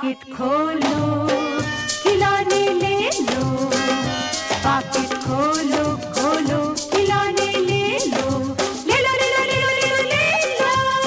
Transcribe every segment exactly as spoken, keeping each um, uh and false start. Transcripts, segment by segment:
Packet खोलो, खिलौने ले लो। पाकिट खोलो खोलो, खिलौने ले लो। ले लो ले लो ले लो ले लो ले लो।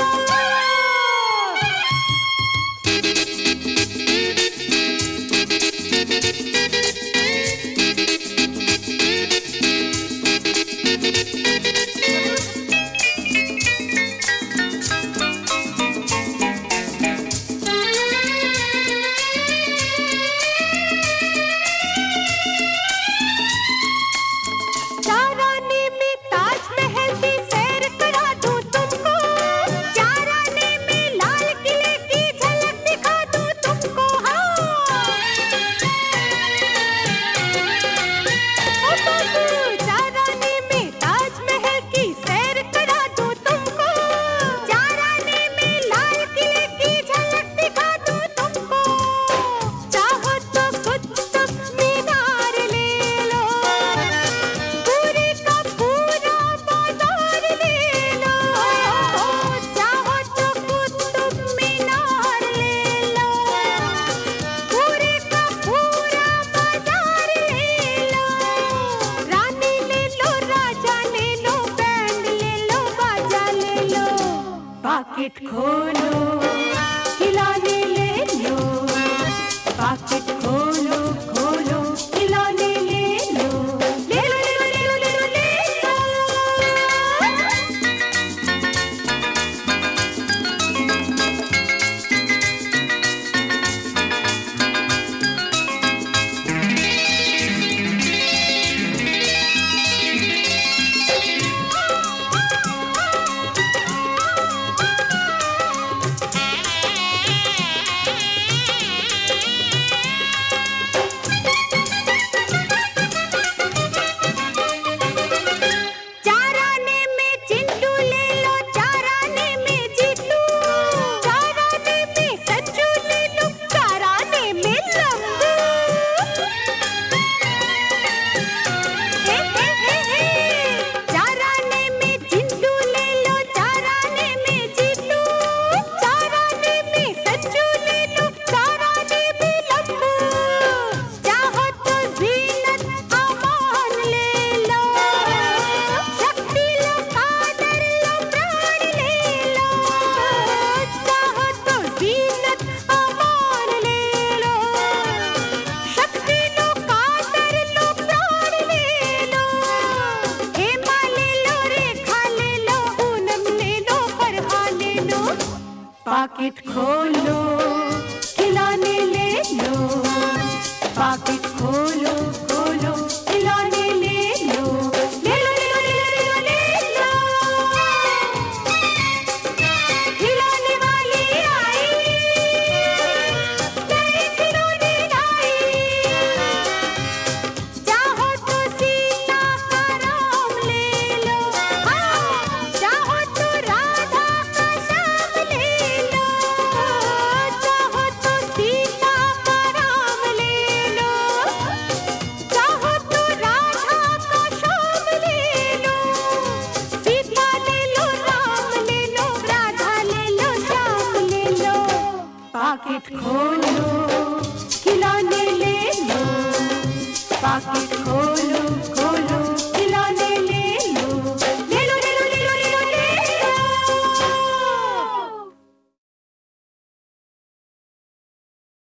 पाकिट खोलो, खिलौने ले लो। पाकिट खोलो खोलो, खिलौने ले लो। ले लो ले लो ले लो ले लो ले लो। पाकिट खोलो, खिलौने ले लो। पाकिट खोलो खोलो, खिलौने ले लो। ले लो ले लो ले लो ले लो ले लो। खिलौने वाली आई, नए खिलौने लाई। चाहो तो सीता का राम ले लो। हाँ, चाहो तो राधा का श्याम ले लो। चाहो तो सीता का राम ले लो। चाहो तो राधा का श्याम ले लो। सीता ले लो, राम ले लो, राधा ले लो, श्याम ले लो। पाकिट खोलो।